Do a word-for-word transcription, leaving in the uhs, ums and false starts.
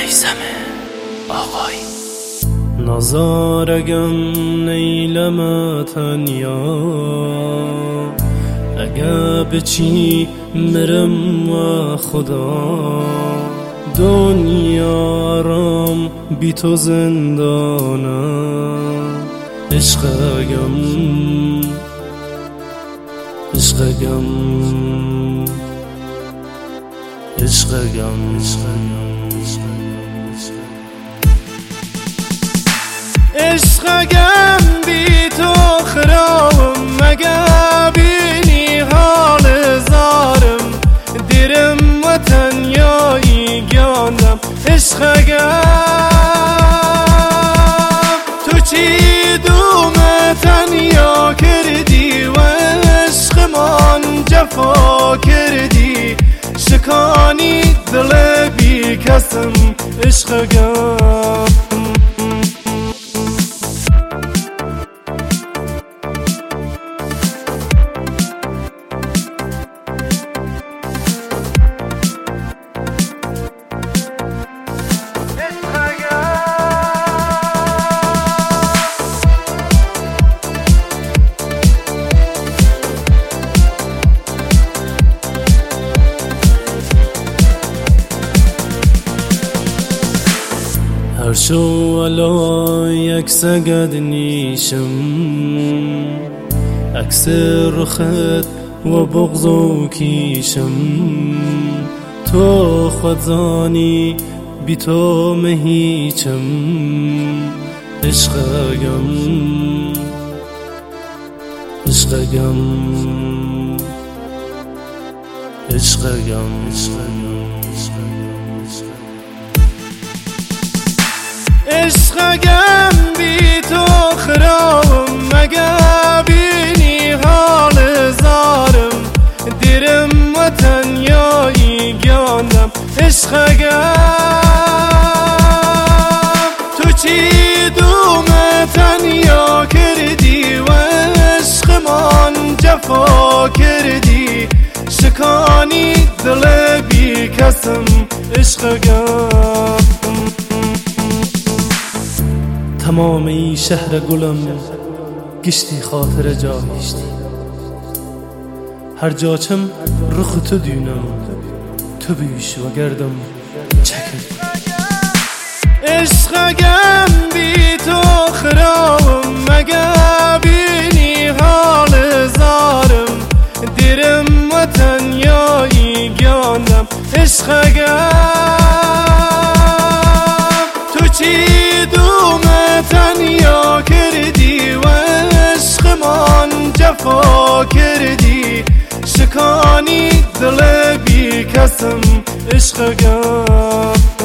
میثم آقایی. نازارگم نیلم تنیا، اگه به چی مرم و خدا، دنیا رام بی تو زندانم. عشقگم عشقگم عشقگم عشقگم بی تو خرابم، مگه بینی حال زارم، دیرم و تنیایی گاندم. عشقگم تو چی دوم تنیا کردی و عشقمان جفا کردی، شکانی دل بی کسم. عشقگم هر شو علا یک سگد نیشم، عکس رخت و بغض و کیشم. تو خود زانی بی تو مهیچم. عشقگم عشقگم عشقگم عشقگم بی تو خرابم، مگه بینی حال زارم، دیرم و تنیایی گاندم. عشقگم تو چی دوم تنیا کردی و عشقمان جفا کردی، شکانی دل بی کسم. عشقگم تمام ای شهر گلم گشتی خاطر جایشتی، هر جاچم رخ تو دینم، تو بیش و گردم چکر. عشقگم بی تو خرابم، مگه بینی حال زارم، دیرم و تنیایی گاندم. عشقگم تو چی دوم تنیا کردی و عشقمان جفا کردی، شکانی دل بی کسم. عشقگم